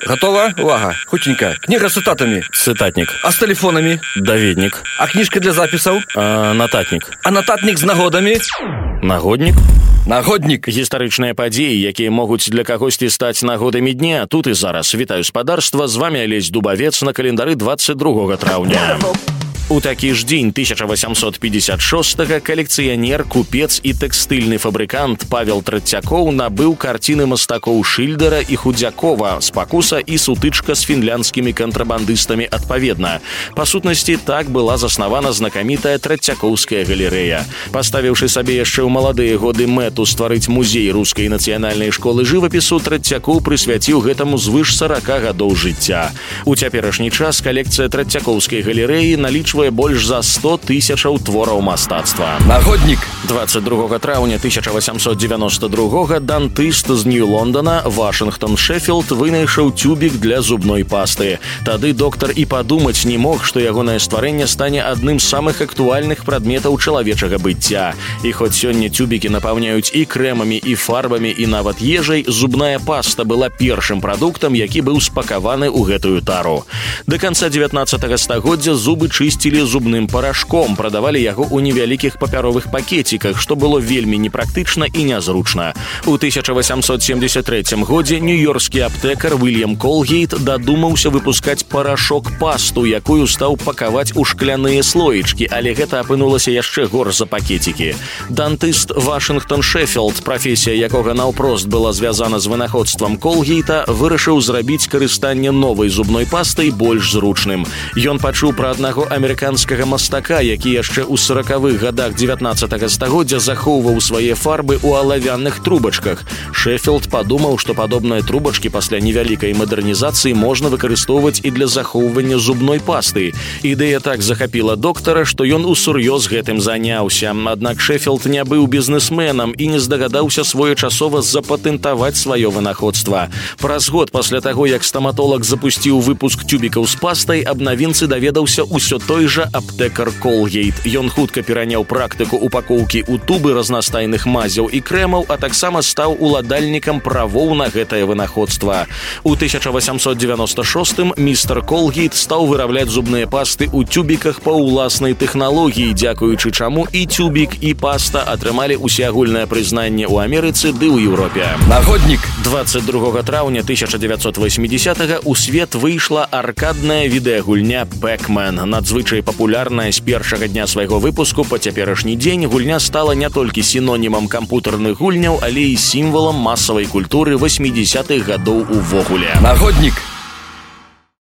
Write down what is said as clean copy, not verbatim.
Готова? Увага. Хутенько. Книга с цитатами. Цытатнік. А с телефонами? Даведнік. А книжка для записаў? Нататнік. А нататник с нагодами? Нагоднік. Нагодник. Гістарычныя падзеі, якія могуць для кагосьці стаць нагодамі дня. Тут і зараз. Вітаю спадарства. З вами Алесь Дубавец на календары 22 траўня. У такі ж дзень 1856-го калекцыянер, купец і тэкстыльны фабрыкант Павел Трацякоў набыў карціны мастакоў Шыльдара і Худзякова «Спакуса» і «Сутычка» з фінляндскімі кантрабандыстамі адпаведна. Па сутнасці, так была заснавана знакамітая Трацякоўская галерэя. Паставіўшы сабе яшчэ ў маладыя годы мэту стварыць музей рускай нацыянальнай школы жывапісу, Трацякоў прысвяціў гэтаму звыш 40 гадоў жыцця. У цяперашні час калекцыя Трацякоўскай галерэі налічвае больш за 100 тысячаў твораў мастацтва. Нагодник. 22 траўня 1892 дантыст з Нью-Лондона Вашингтон Шеффілд вынайшаў тюбік для зубной пасты. Тады доктар і падумаць не мог, што ягонае стварэнне стане адным з самых актуальных прадметаў чалавечага быцця. І хоць сёння тюбікі напаўняюць і крэмамі, і фарбамі, і нават ежай, зубная паста была першым прадуктам, які быў спакаваны ў гэтую тару. Да канца 19 стагоддзя зубы чысцілі зубным парашком, прадавалі яго ў невялікіх папяровых пакетиках, што было вельмі непрактычна і нязручна. У 1873 годзе нью-йоркскі аптэкар Уильям Колгейт дадумаўся выпускаць парашок-пасту, якую стаў пакаваць у шкляныя слоечкі, але гэта апынулася яшчэ горш за пакетики. Дантыст Вашингтон Шеффілд, прафесія якога наўпрост была звязана з вынаходствам Колгейта, вырашыў зрабіць карыстанне новай зубной пастай больш зручным. Ён пачуў пра аднаго амерыканскага мастака, які яшчэ ў 40-х гадах 19 стагоддзя захоўваў свае фарбы ў алавяных трубачках. Шеффілд падумаў, што падобныя трубачкі пасля невялікай мадэрнізацыі можна выкарыстоўваць і для захоўвання зубной пасты. Ідэя так захапіла доктара, што ён усур'ёз гэтым заняўся. Аднак Шеффілд не быў бізнесменам і не здагадаўся своечасова запатэнтаваць сваё вынаходства. Праз год пасля таго, як стаматолаг запусціў выпуск тюбікаў з пастай, аб навінцы даведаўся ўсё той жа аптэкар Колгейт. Ён хутка пераняў практыку упакоўкі ў тубы разнастайных мазяў і крэмаў, а таксама стаў уладальнікам правоў на гэтае вынаходства. У 1896 містер Колгейт стаў вырабляць зубныя пасты ў тюбіках па ўласнай тэхналогіі, дзякуючы чаму і тюбік, і паста атрымалі усеагульнае прызнанне ў Амерыцы ды ў Еўропе. Нагодник. 22 траўня 1980-го у свет выйшла аркадная відэагульня Pac-Man. Надзвычай папулярная з першага дня свайго выпуску па цяперашні дзень, гульня стала не толькі сінонімам кампутарных гульняў, але і сімвалам масавай культуры 80-х гадоў увогуле. Нагодник.